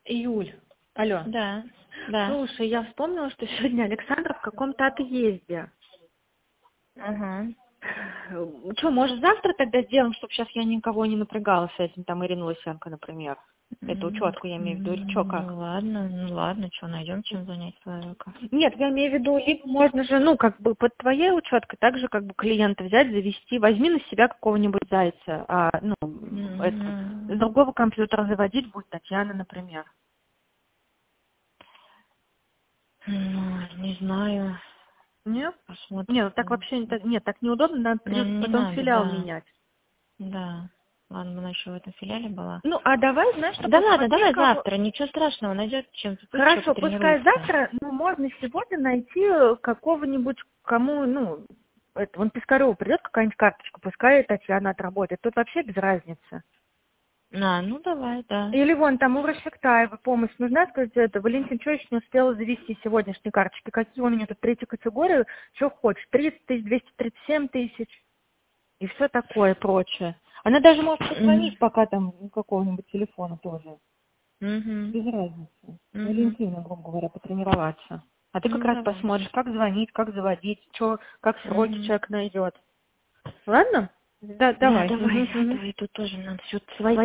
Юль, алло. Да, да. Слушай, я вспомнила, что сегодня Александр в каком-то отъезде. Ага. Что, может, завтра тогда сделаем, чтобы сейчас я никого не напрягала с этим, там, Ирина Лысенко, например? Это учетку я имею в виду, или что, как? Ну ладно, что, найдем чем занять человека. Нет, я имею в виду, либо можно же, ну, как бы под твоей учеткой также как бы клиента взять, завести, возьми на себя какого-нибудь зайца, с другого компьютера заводить будет Татьяна, например. Не знаю. Нет? Посмотрим. Нет, так вообще нет, так неудобно, надо придется Не потом надо, филиал да. менять. Да. Ладно, она еще в этом филиале была. Ну, а давай, знаешь, что Да ладно, посмотри, давай кого... завтра, ничего страшного, найдет чем-то, пусть еще Хорошо, пускай потренируется. завтра, ну, можно сегодня найти какого-нибудь, кому, ну, вон Пискареву придет какая-нибудь карточка, пускай Татьяна отработает, тут вообще без разницы. Ну давай, да. Или вон там у Расфектаева помощь нужна, сказать, это, Валентин Чойч не успела завести сегодняшние карточки, какие у нее тут третью категорию, что хочешь, 30 тысяч, 237 тысяч и все такое прочее. Она даже может позвонить пока там какого-нибудь телефона тоже. Без разницы. Валентина, грубо говоря, потренироваться. А ты как Ну раз давай. посмотришь, как звонить, как заводить, как сроки человек найдет. Ладно? Да, Да, давай. давай, Мгм. давай, тут тоже надо все свои